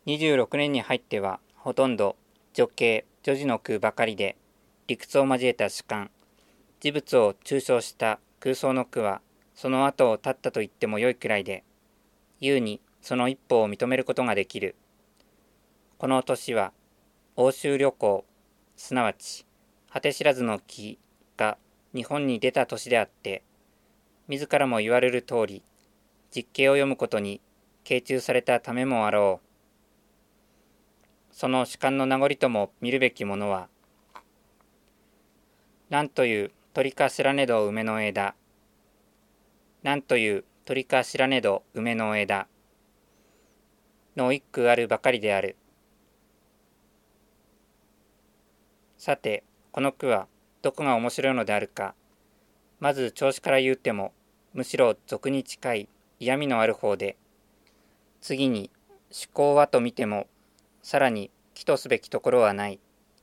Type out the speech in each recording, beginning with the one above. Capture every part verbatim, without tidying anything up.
にじゅうろくねんに入ってはほとんど女系女児の句ばかりで、理屈を交えた主観、事物を抽象した空想の句はその後を絶ったと言ってもよいくらいで、優にその一歩を認めることができる。この年は欧州旅行、すなわち果て知らずの木が日本に出た年であって、自らも言われる通り、実景を読むことに傾注されたためもあろう。その主観の名残とも見るべきものは、なんという鳥か知らねど梅の枝、なんという鳥か知らねど梅の枝の一句あるばかりである。さて、この句はどこが面白いのであるか。まず調子から言うても、むしろ俗に近い嫌味のある方で、次に趣向はと見ても、さらに気とすべきところはない。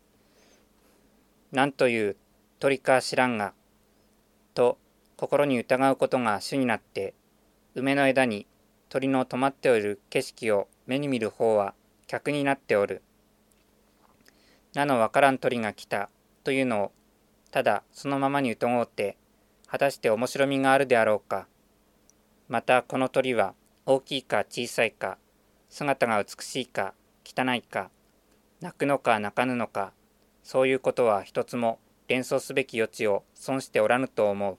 なんという鳥か知らんが、と心に疑うことが主になって、梅の枝に鳥の止まっておる景色を目に見る方は客になっておる。名のわからん鳥が来たというのを、ただそのままにうとごうて、果たして面白みがあるであろうか。またこの鳥は大きいか小さいか、姿が美しいか汚いか、泣くのか泣かぬのか、そういうことは一つも連想すべき余地を損しておらぬと思う。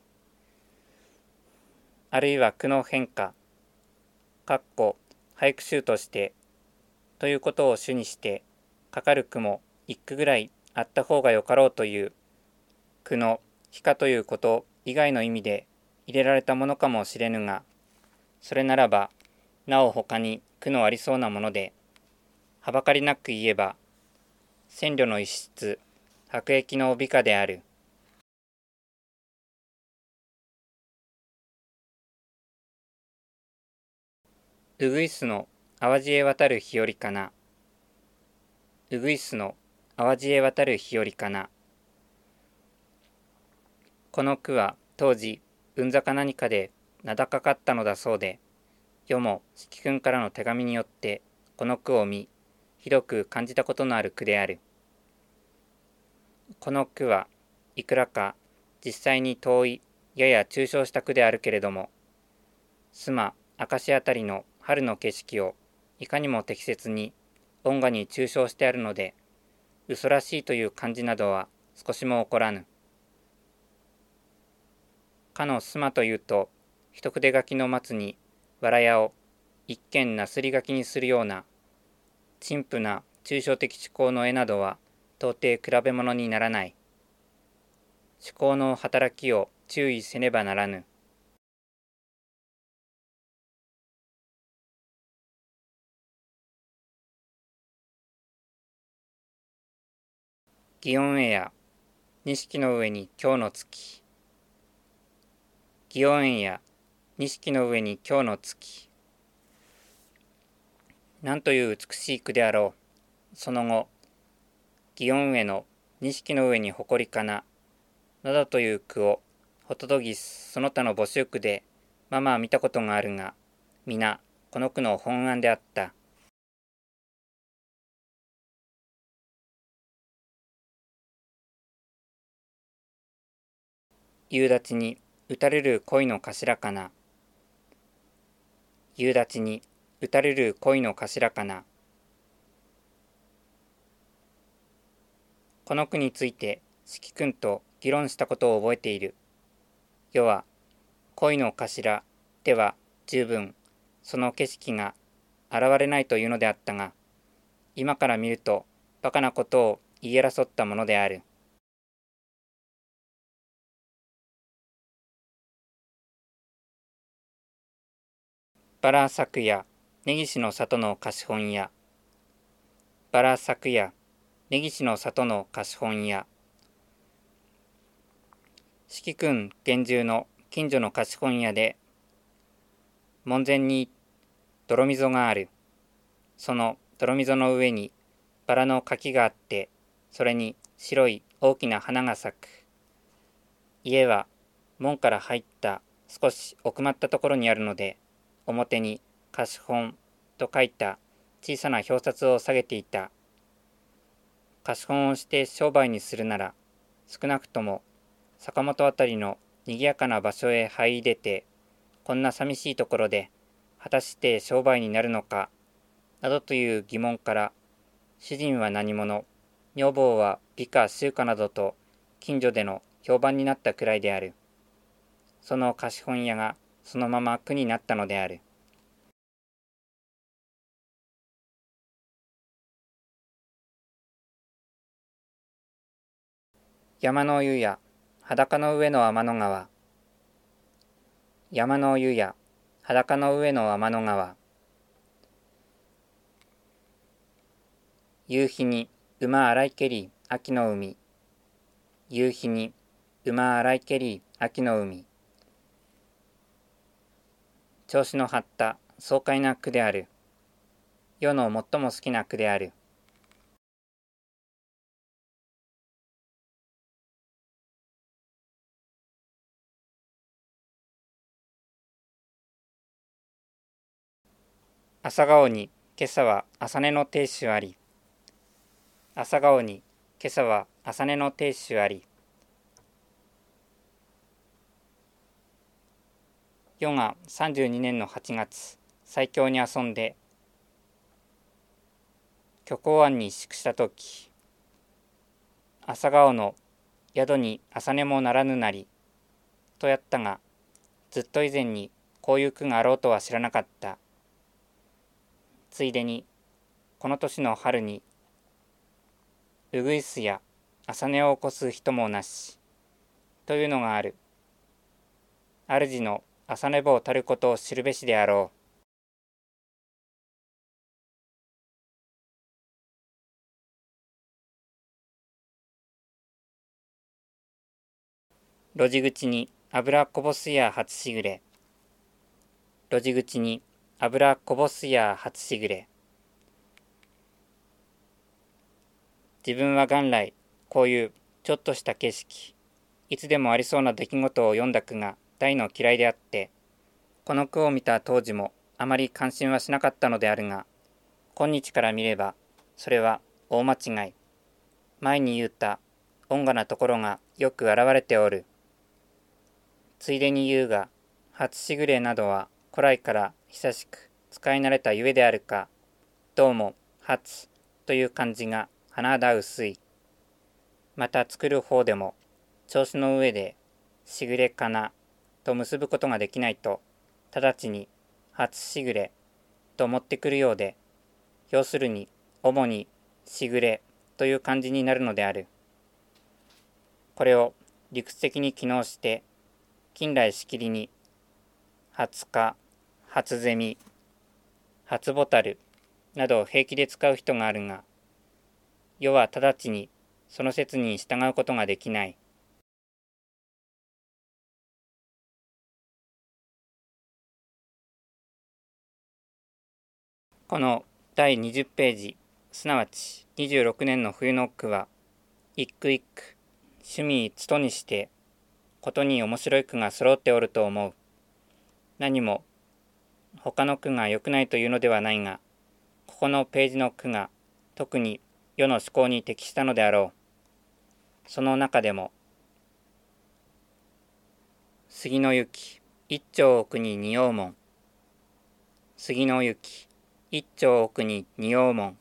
あるいは句の変化、かっこ俳句集としてということを主にしてかかる句も一句ぐらいあった方がよかろうという句の非かということ以外の意味で入れられたものかもしれぬが、それならばなお他に句のありそうなもので、はばかりなく言えば千両の一室白液の美歌である。うぐいすの淡路へ渡る日和かな。うぐいすの淡路へ渡る日和かな。この句は当時文座か何かで名高かったのだそうで、余も四季君からの手紙によってこの句を見、ひどく感じたことのある句である。この句はいくらか実際に遠いやや抽象した句であるけれども、須磨明石あたりの春の景色をいかにも適切に音画に抽象してあるので、嘘らしいという感じなどは少しも起こらぬ。かの須磨というと、一筆書きの松にわらやを一見なすり書きにするような陳腐な抽象的思考の絵などは到底比べ物にならない。思考の働きを注意せねばならぬ。祇園絵や錦の上に今日の月。祇園絵や錦の上に今日の月。なんという美しい句であろう。その後、祇園絵の錦の上に誇りかな、などという句をホトトギスその他の募集句でまあまあ見たことがあるが、皆この句の本案であった。夕立に打たれる恋の頭かな。夕立に打たれる恋の頭かな。この句について四季君と議論したことを覚えている。余は恋の頭では十分その景色が現れないというのであったが、今から見るとバカなことを言い争ったものである。バラ咲くや根岸の里の貸本屋。バラ咲くや根岸の里の貸本屋。四季君現住の近所の貸本屋で、門前に泥溝がある。その泥溝の上にバラの柿があって、それに白い大きな花が咲く。家は門から入った少し奥まったところにあるので、表に貸本と書いた小さな表札を下げていた。貸本をして商売にするなら、少なくとも坂本あたりのにぎやかな場所へ入り出て、こんな寂しいところで果たして商売になるのか、などという疑問から、主人は何者、女房は美か醜かなどと近所での評判になったくらいである。その貸本屋がそのまま苦になったのである。山の湯や裸の上の天の川。山の湯や裸の上の天の川。夕日に馬洗いけり秋の海。夕日に馬洗いけり秋の海。調子の張った爽快な句である。世の最も好きな句である。朝顔に今朝は朝寝の亭主あり。朝顔に今朝は朝寝の亭主あり。夜がさんじゅうにねんのはちがつ、最強に遊んで、虚構庵に宿したとき、朝顔の宿に朝寝もならぬなり、とやったが、ずっと以前にこういう句があろうとは知らなかった。ついでに、この年の春に、うぐいすや朝寝を起こす人もなし、というのがある。主の朝寝坊たることを知るべしであろう。路地口に油こぼすや初しぐれ。路地口に油こぼすや初しぐれ。自分は元来こういうちょっとした景色、いつでもありそうな出来事を読んだ句が大の嫌いであって、この句を見た当時もあまり関心はしなかったのであるが、今日から見ればそれは大間違い。前に言った温雅なところがよく現れておる。ついでに言うが、初しぐれなどは古来から久しく使い慣れたゆえであるか、どうも初という漢字が甚だ薄い。また作る方でも調子の上でしぐれかなと結ぶことができないと、直ちに初しぐれと持ってくるようで、要するに主にしぐれという漢字になるのである。これを理屈的に機能して近来しきりに初か、初ゼミ、初ボタルなど平気で使う人があるが、世は直ちにその説に従うことができない。このだいにじゅうページ、すなわちにじゅうろくねんの冬の句は、一句一句、趣味つとにして、ことに面白い句が揃っておると思う。何も、他の句が良くないというのではないが、ここのページの句が特に世の思考に適したのであろう。その中でも、杉の雪、一丁奥に仁王門。杉の雪、一丁奥に仁王門。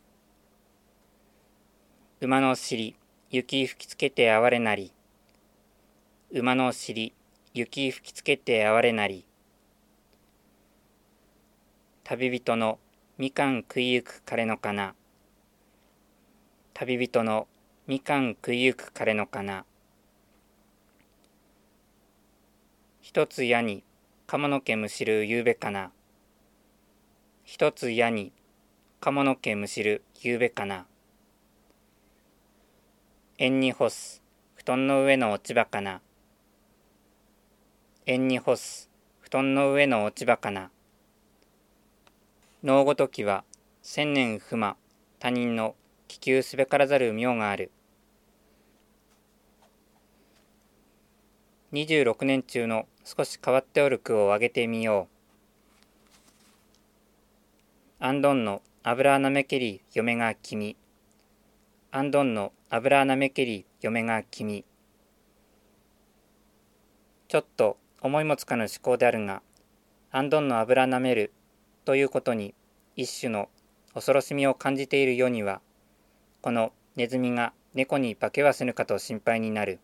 馬の尻、雪吹きつけて哀れなり。馬の尻、雪吹きつけて哀れなり。旅人のみかん食いゆく枯れのかな。旅人のみかん食いゆく枯れのかな。一つ矢に鴨の毛むしるゆうべかな。一つ矢に鴨の毛むしるゆうべかな。縁に干す布団の上の落ち葉かな。縁に干す布団の上の落ち葉かな。能ごときは千年不魔他人の気球すべからざる妙がある。にじゅうろくねん中の少し変わっておる句を挙げてみよう。アンドンの油なめけり嫁が君。あんどんの油なめけり嫁が君。ちょっと思いもつかぬ思考であるが、あんどんの油なめるということに一種の恐ろしみを感じている世には、このネズミが猫に化けはせぬかと心配になる。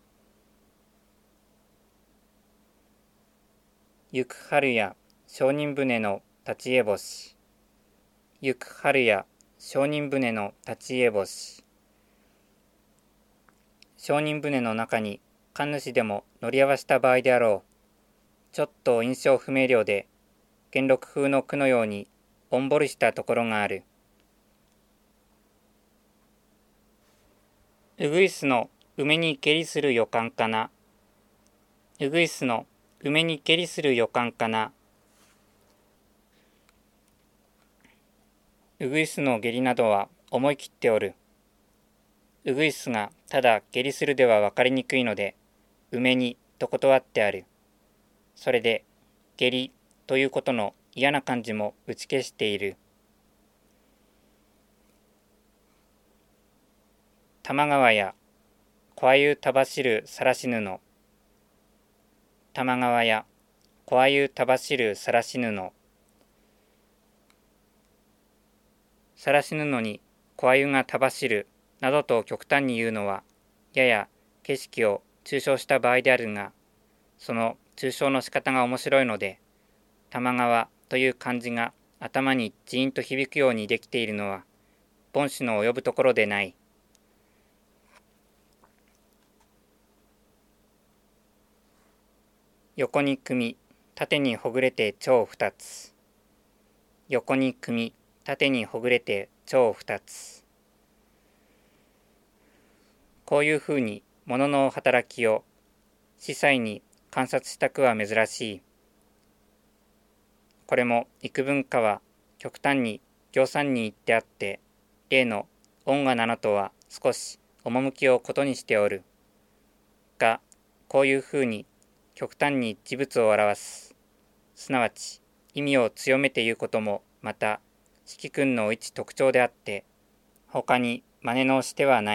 行く春や商人船の立ちえ星。行く春や商人船の立ちえ星。商人船の中に神主でも乗り合わせた場合であろう。ちょっと印象不明瞭で、元禄風の句のようにおんぼりしたところがある。うぐいすの梅にけりする予感かな。うぐいすの梅にけりする予感かな。うぐいすの下痢などは思い切っておる。うぐいすがただ下痢するでは分かりにくいので、梅にと断ってある。それで下痢ということの嫌な感じも打ち消している。玉川や小あゆたばしるさらし布。玉川や小あゆたばしるさらし布。さらし布に小あゆがたばしるなどと極端に言うのは、やや景色を抽象した場合であるが、その抽象の仕方が面白いので、玉川という漢字が頭にジーンと響くようにできているのは、凡手の及ぶところでない。横に組み、縦にほぐれて蝶二つ。横に組み、縦にほぐれて蝶二つ。こういうふうに物の働きを司祭に観察したくは珍しい。これも幾分かは極端に行産に言ってあって、例の音が七とは少し趣をことにしておる。が、こういうふうに極端に事物を表す、すなわち意味を強めて言うこともまた四季君の一特徴であって、他に真似のしてはない。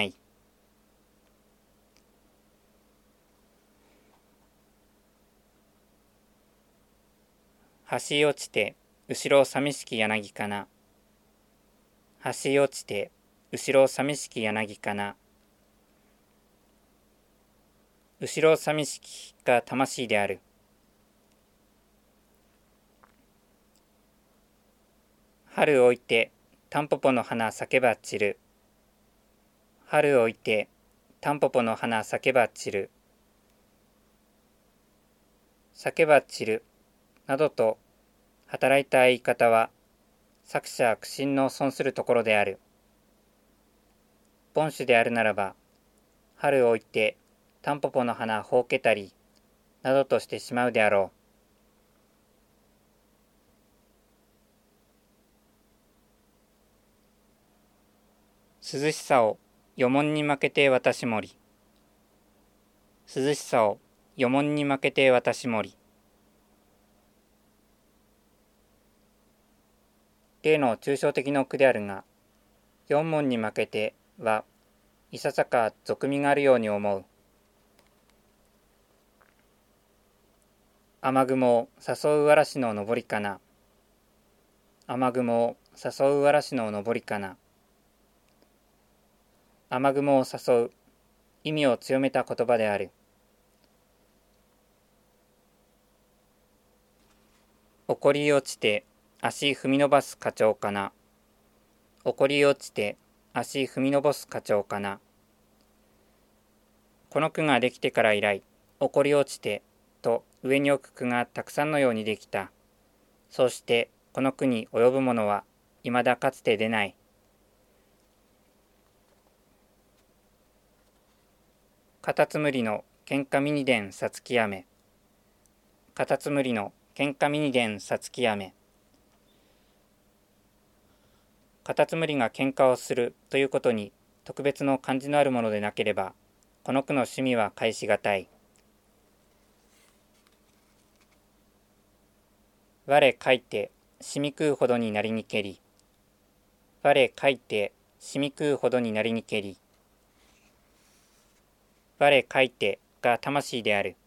橋落ちて後ろ寂しき柳かな。橋落ちて後ろ寂しき柳かな。後ろ寂しきが魂である。春置いてタンポポの花咲けば散る。春置いてタンポポの花咲けば散る。咲けば散るなどと働いた言い方は作者苦心の損するところである。凡手であるならば、春置いてタンポポの花ほうけたりなどとしてしまうであろう。涼しさをよもんに負けて私もり。涼しさをよもんに負けて私もり。例の抽象的な句であるが、四問に負けてはいささか俗味があるように思う。雨雲を誘う嵐の上りかな。雨雲を誘う嵐の上りかな。雨雲を誘う、意味を強めた言葉である。怒り落ちて足踏み伸ばす課長かな。怒り落ちて足踏み伸ばす課長かな。この句ができてから以来、怒り落ちてと上に置く句がたくさんのようにできた。そしてこの句に及ぶものは未だかつて出ない。カタツムリの喧嘩ミニデンさつき雨。カタツムリの喧嘩ミニデンさつき雨。カタツムリが喧嘩をするということに特別の感じのあるものでなければ、この句の趣味は返しがたい。我書いてしみ食うほどになりにけり。 我書いてしみ食うほどになりにけり。我書いてが魂である。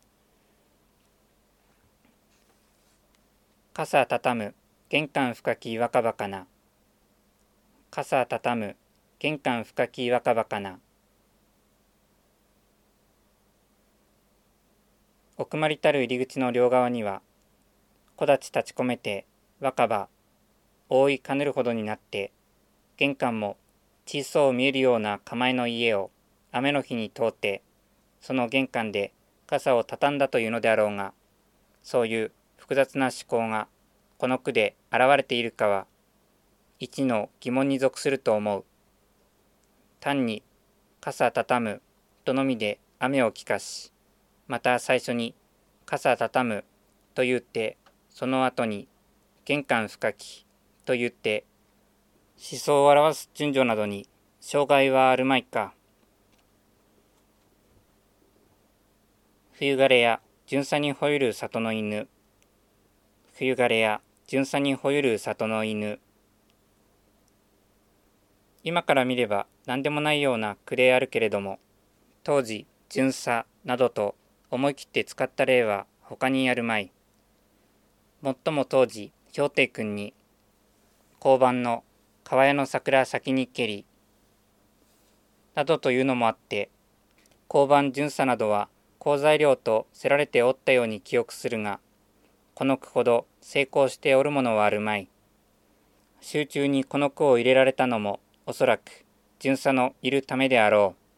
傘たたむ玄関深き若葉かな。傘たたむ玄関深き若葉かな。奥まりたる入り口の両側には木立立ち込めて若葉覆いかぬるほどになって、玄関も小そう見えるような構えの家を雨の日に通って、その玄関で傘を畳んだというのであろうが、そういう複雑な思考がこの句で現れているかは一の疑問に属すると思う。単に傘畳むとのみで雨を聞かし、また最初に傘畳むと言って、その後に玄関深きと言って思想を表す順序などに障害はあるまいか。冬枯れや巡査に吠える里の犬。冬枯れや巡査に吠える里の犬。今から見れば何でもないような句であるけれども、当時巡査などと思い切って使った例は他にあるまい。もっとも当時氷定君に交番の川屋の桜先に蹴りなどというのもあって、交番巡査などは好材料とせられておったように記憶するが、この句ほど成功しておるものはあるまい。集中にこの句を入れられたのもおそらく巡査のいるためであろう。